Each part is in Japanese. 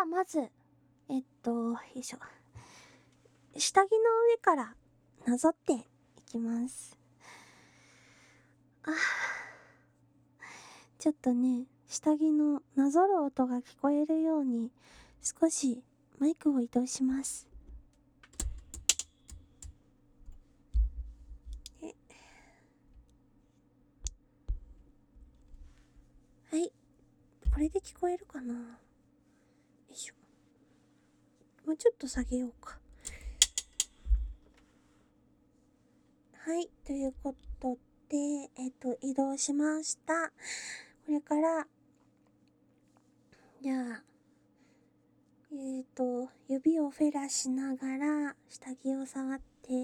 はまず、よいしょ。下着の上からなぞっていきます。ちょっとね、下着のなぞる音が聞こえるように少しマイクを移動します。はい、これで聞こえるかな。よいしょ。もうちょっと下げようか。はい、ということで、移動しました。これから、じゃあ、指をフェラしながら、下着を触って、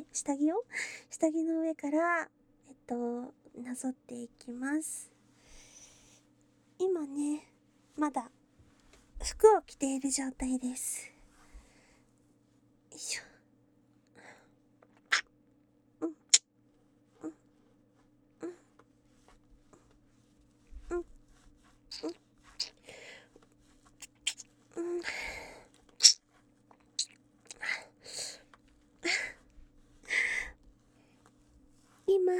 下着の上から、なぞっていきます。今ね、まだ、服を着ている状態です。よいしょ。今、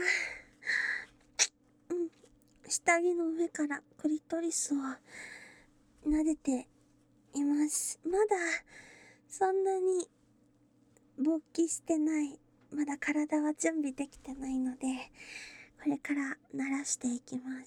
下着の上からクリトリスを撫でています。まだそんなに勃起してない。まだ体は準備できてないので、これから慣らしていきます。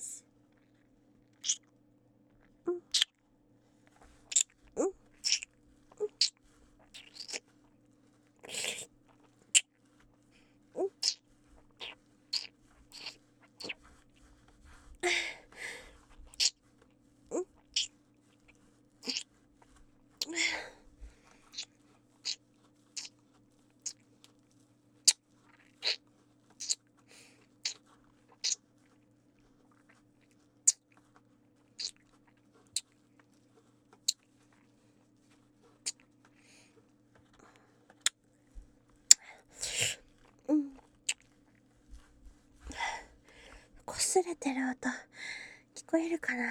擦れてる音聞こえるかな。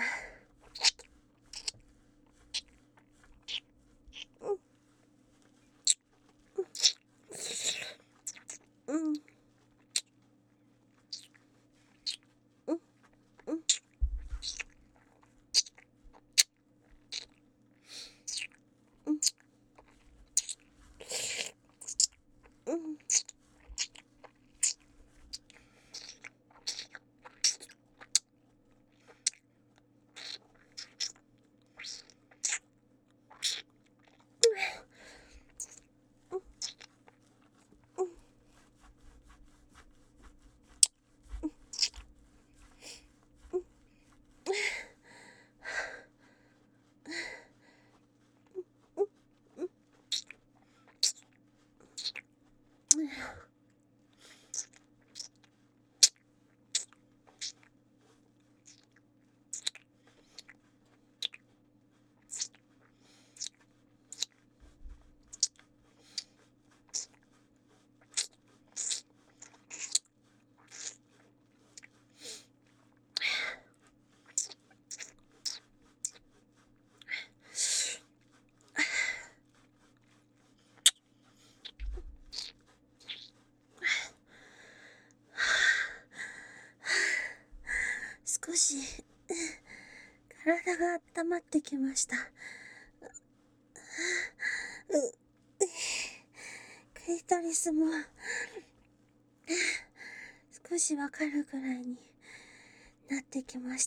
少し体が温まってきました。クリトリスも少しわかるくらいになってきました。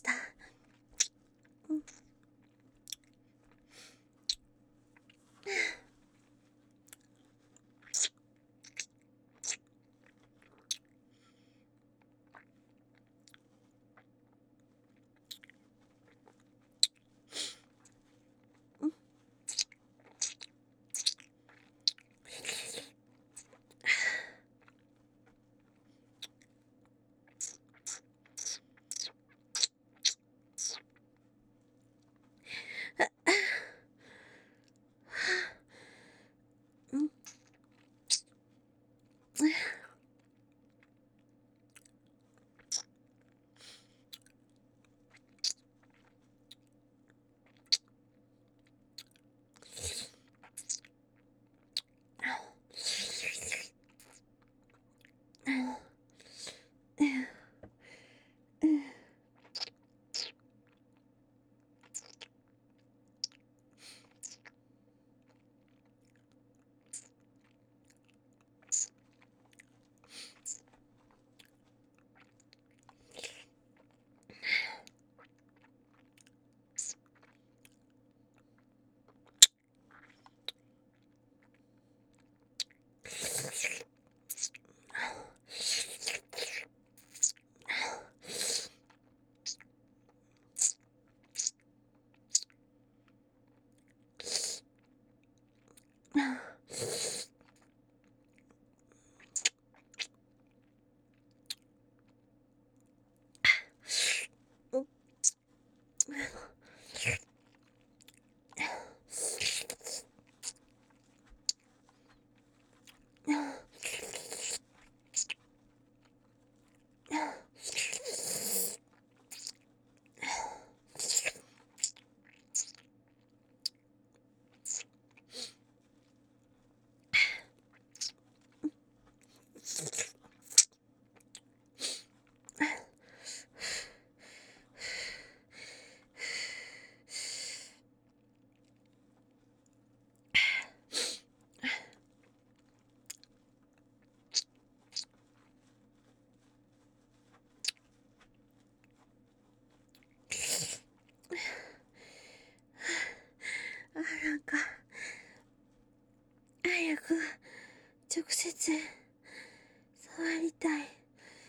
なんか早く直接触りたい。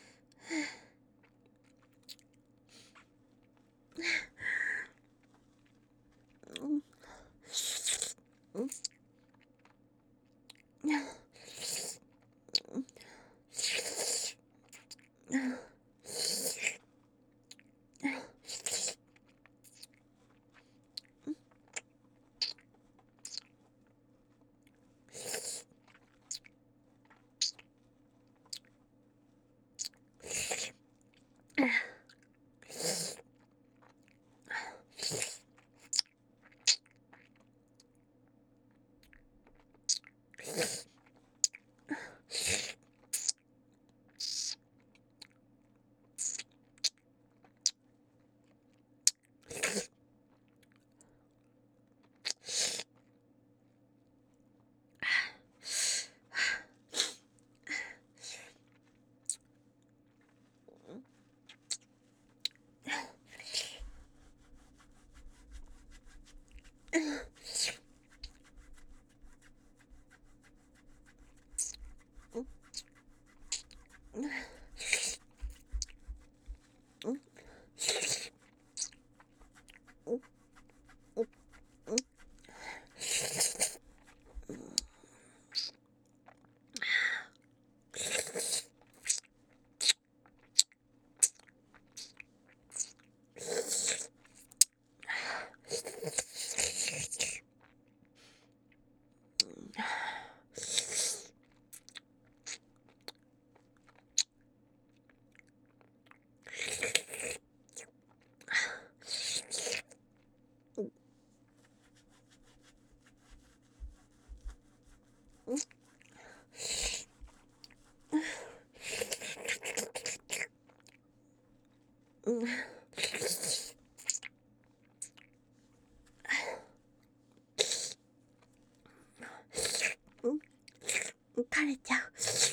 垂れちゃう。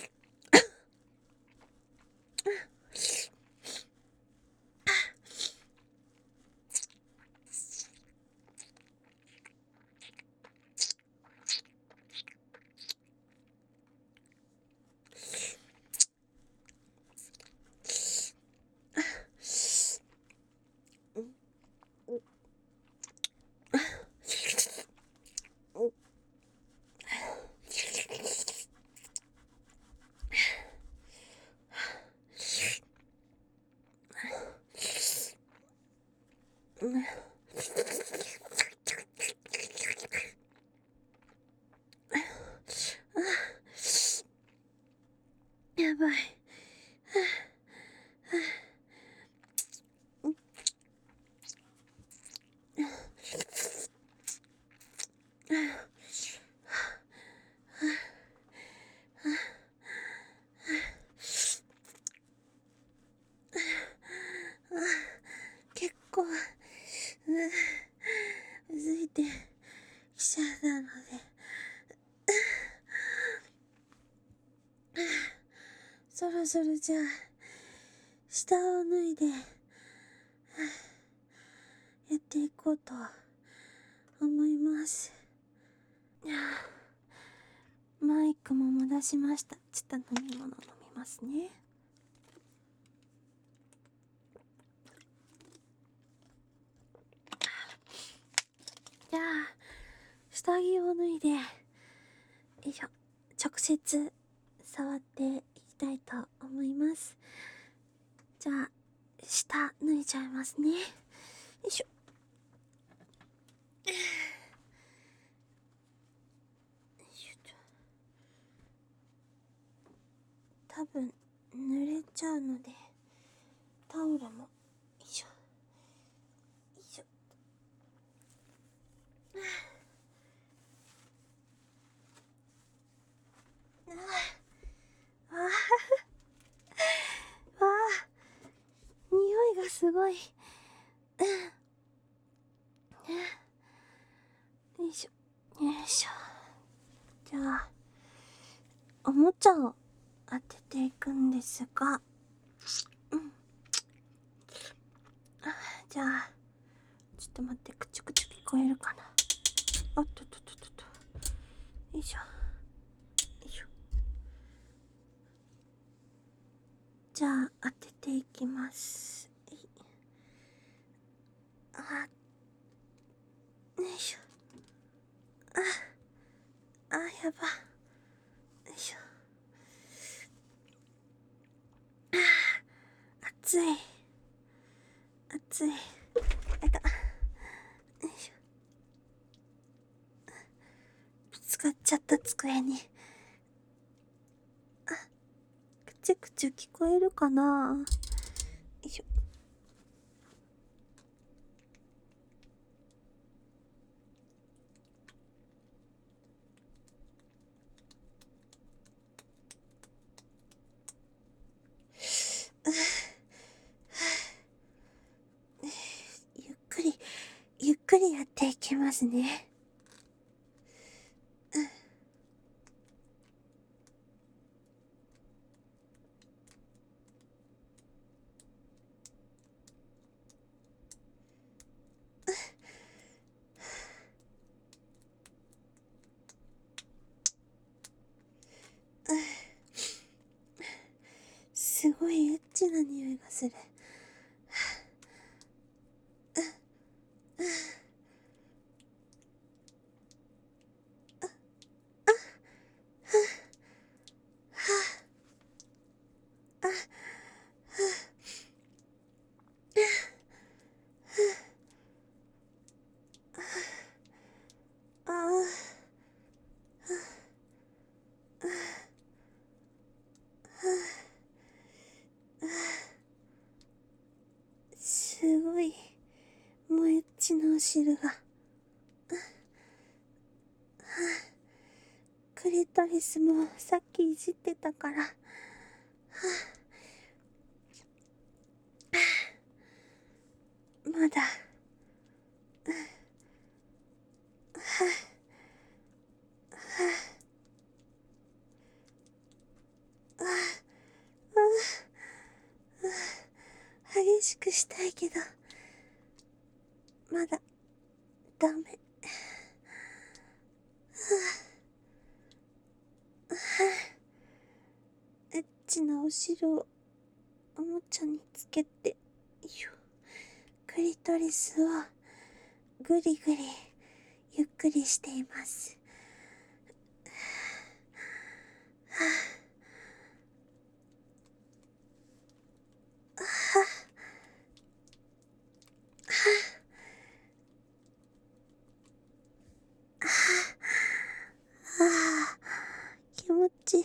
やばい。結構うずいてきちゃったので、そろそろじゃあ下を脱いでやっていこうと思います。マイクも戻しました。ちょっと飲み物飲みますね。じゃあ下着を脱いでいしょ。直接触っていきたいと思います。じゃあ、下脱いじゃいますね。よいしょ。多分濡れちゃうのでタオルもよいしょよいしょ。ああ、匂いがすごい。よいしょよいしょ。じゃあおもちゃを当てていくんですが、じゃあちょっと待って、くちゅくちゅ聞こえるかな。おっとっとっとっとっと。よいしょよいしょ。じゃあ当てていきます。よいしょ。やば。よいしょ。熱い。熱い。あいた。よいしょ。ぶつかっちゃった机に。くちゅくちゅ聞こえるかな。よいしょ。ゆっくりやっていきますね。すごいエッチな匂いがする。すごいもうエッチなお汁が。クリトリスもさっきいじってたから、まだ激しくしたいけどまだダメ。エッチなお汁をおもちゃにつけて、クリトリスをぐりぐりゆっくりしています。気持ちいい。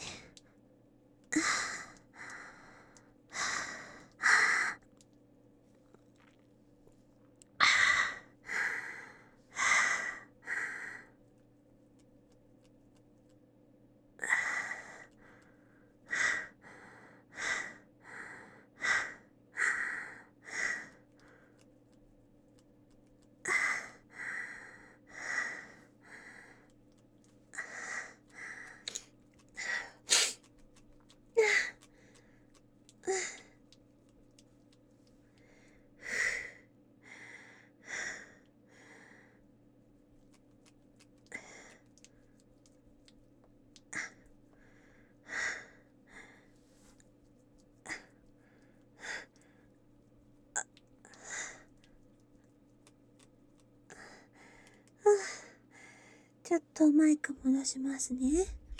ちょっとマイク戻しますね。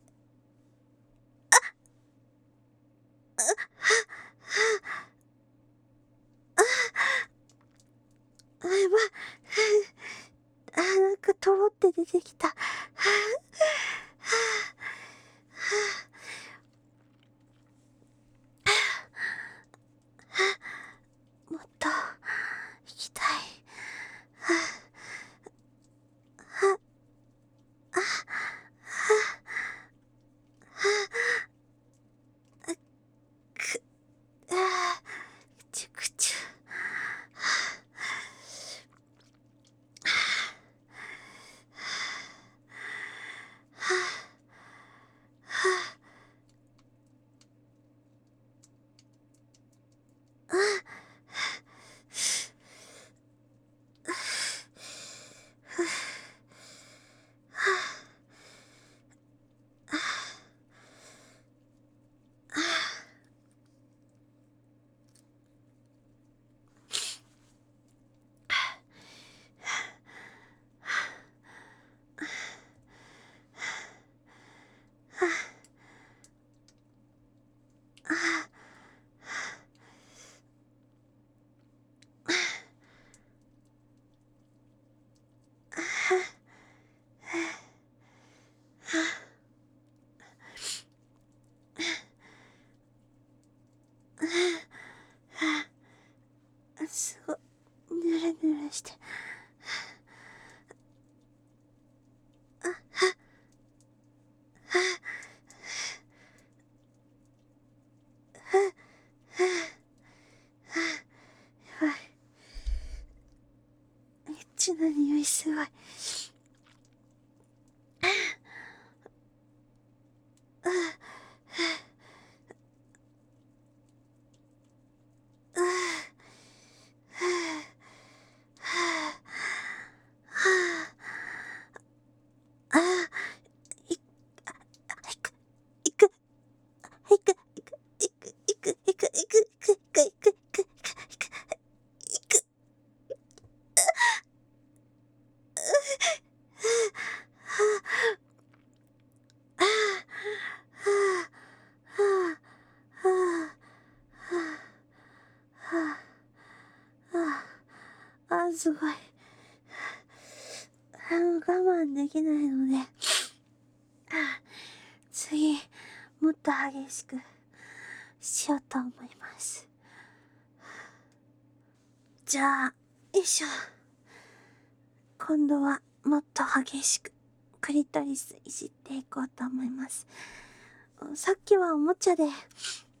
やばい。なんかとろって出てきた。もっと、行きたい。くちゅくちゅ。すごい、ぬるぬるして。やばい。エッチな匂いすごい。いく、いく、いく、いく、いく、いく、いく、いく、いく、いく、いく、いく、いく、いく。すごい。我慢できないので、次、もっと激しくしようと思います。じゃあ、よいしょ。今度はもっと激しくクリトリスいじっていこうと思います。さっきはおもちゃで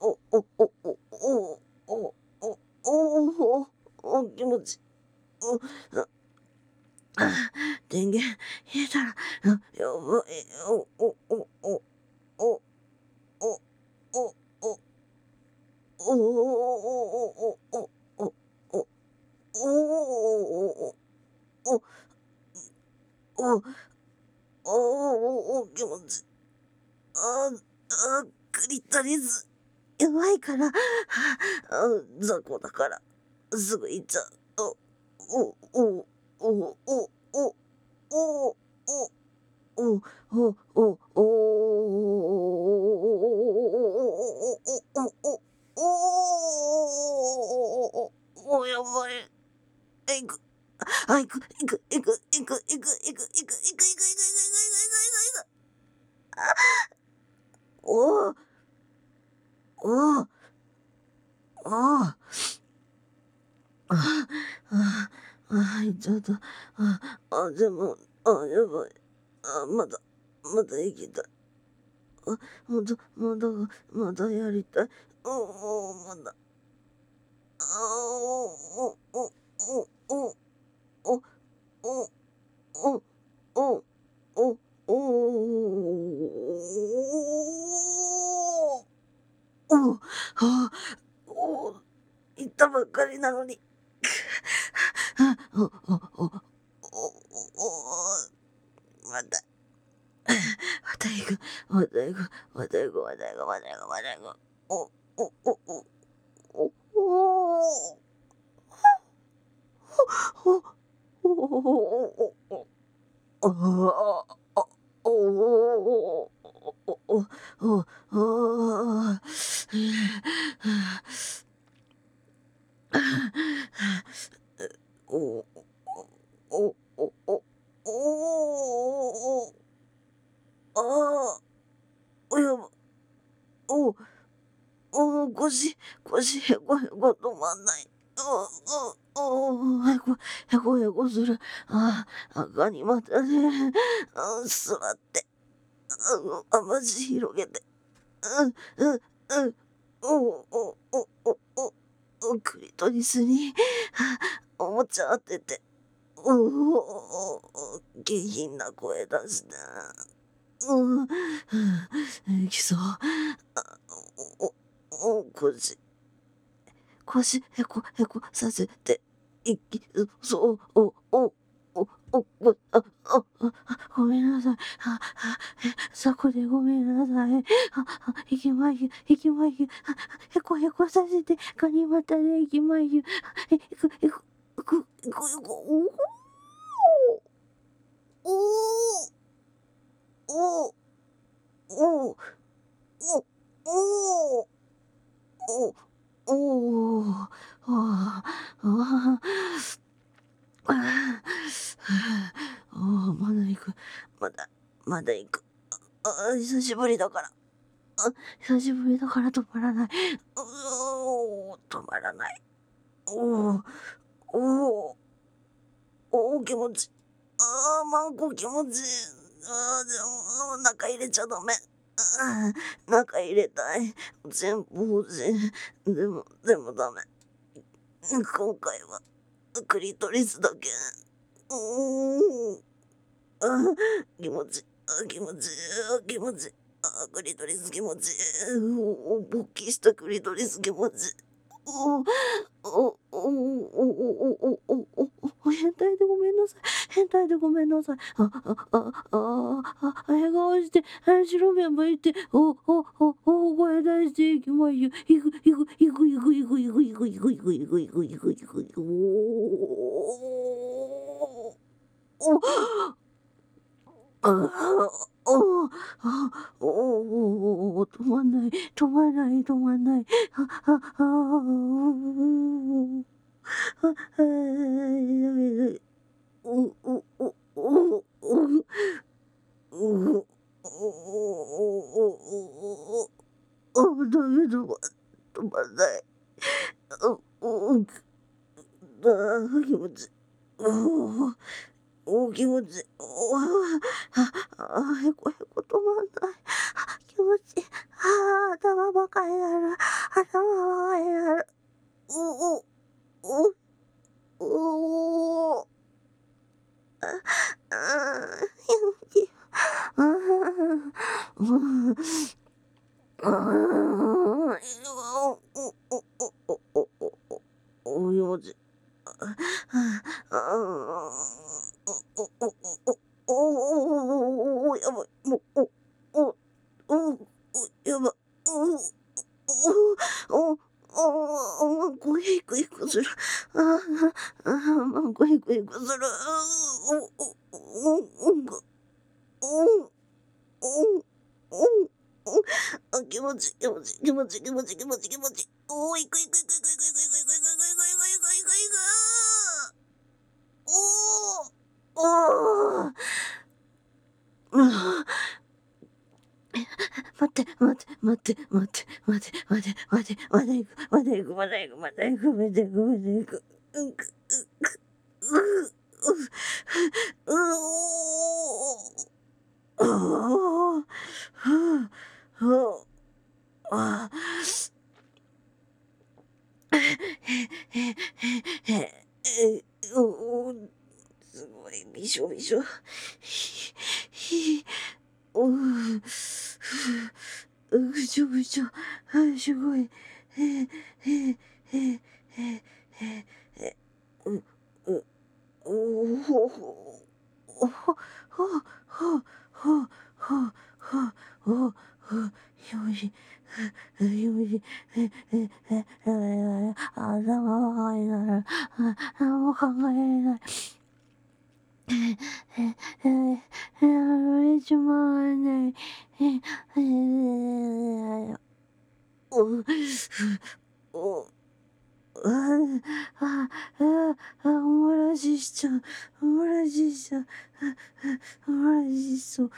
気持ち。電源入れたら、やばい。お、お、お、お、お、お、お、お、お、お、お、お、お、お、お、気持ち。クリトリス、弱いから、雑魚だから、すぐ行っちゃう。お、お、お、お、お、お、お、お、お、お、お、やばい。行く。行く、行く、行く、行く、行く、行く、行く、行く、行く、行く、行く、行く、お、お、お、ちょっと、でも、やばい。まだ生きたい。まだやりたい。まだ。お、お、お、お、お、お、お、お、お、お、お、お、言ったばっかりなのに。お、お、お、お、お、また。また行く、また行く、また行く、また行く、また行く、また行く。お、お、お、お、お、お、お、腰へこへこ止まんない。へこへこする。赤にまたね、座って、まじ広げて、クリトリスに、おもちゃ当てて、下品な声出して、きそう。腰へこへこさせて、そう、ごめんなさい。そこでごめんなさい。行きまゆ。へこへこさせて、ガニ股で行きまゆ。行く、まだ行く。まだ行く。久しぶりだから。久しぶりだから止まらない。止まらない。気持ち。マンコ気持ちいい。でも、中入れちゃダメ。中入れたい。全部欲しい。でもダメ。今回は、クリトリスだけ。気持ち、気持ち、気持ち。クリトリス気持ち。勃起したクリトリス気持ち。変態でごめんなさい。変態でごめんなさい。笑顔して、白目向いて、大声出していきましょう。いく。止まんない。ダメだわ。止まんない。気持ち。気持ち。へこへこ止まんない。気持ちいい。 頭バカになる。頭バカになる。 よじ。やばい。もう、やばい。ヒクヒクする。ヒクヒクする。気持ち、気持ち、気持ち、気持ち、気持ち、気持ち。おー、いくいくいくいくいくいくいくいくいくいくいくいくいくいくいくいく。おー、おー。待って、待って、待って、待って、待って、待って、待って、まだ行く、まだ行く、まだ行く、まだ行く、まだ行く、まだ行く。すごい、びしょびしょ。ぐしょぐしょ。すごい。頭がいない。何も考えれない。れちまわない。おもらししちゃう。おもらししちゃう。おもらししそう。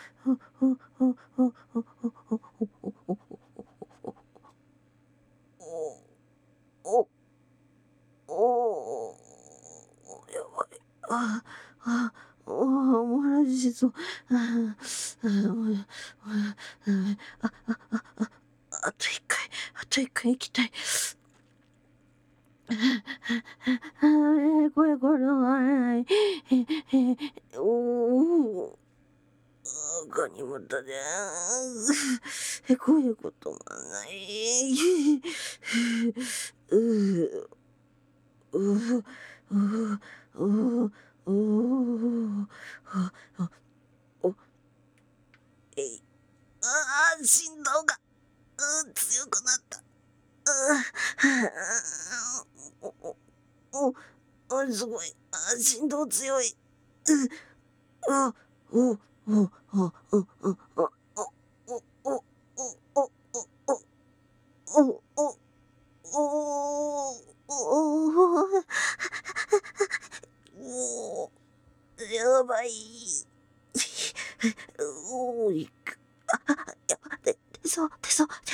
やばい。おもらししそう。あと一回、あと一回行きたい。これはない。ガニ股で。こういうこともない。振動が、強くなった。すごい。振動強い。やばい。出そう。やばい。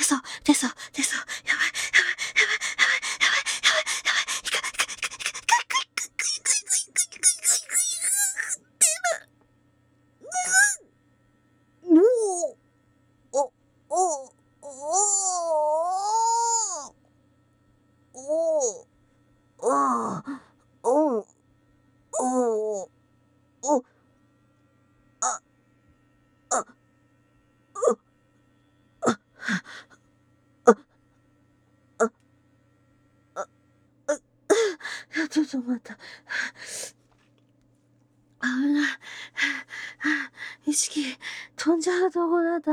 ちょっと待った。危ない。意識飛んじゃうとこだった。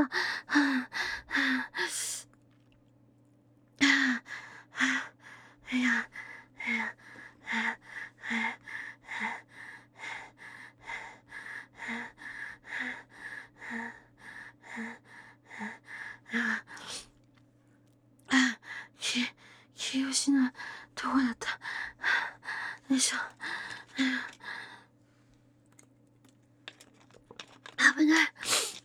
気を失うとこだった。よいしょ。危ない。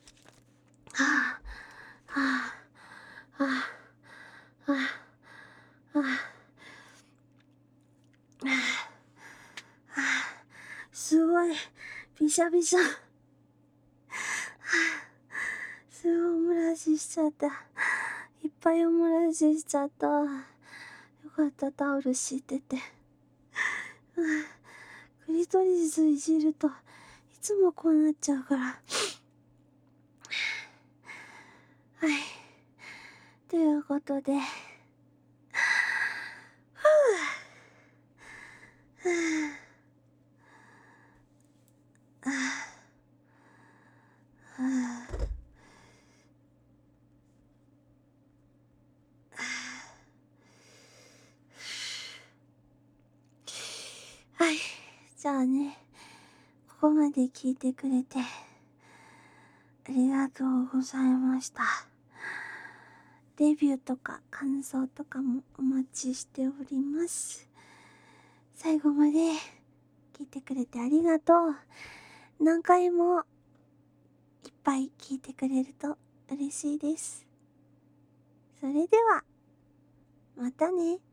すごい。びしゃびしゃ。すごいお漏らししちゃった。 いっぱいおもらししちゃった。よかった、タオル敷いてて。クリトリスいじるといつもこうなっちゃうから。はい。ということで、はい。じゃあね、ここまで聞いてくれて、ありがとうございました。レビューとか感想とかもお待ちしております。最後まで聞いてくれてありがとう。何回もいっぱい聞いてくれると嬉しいです。それでは、またね。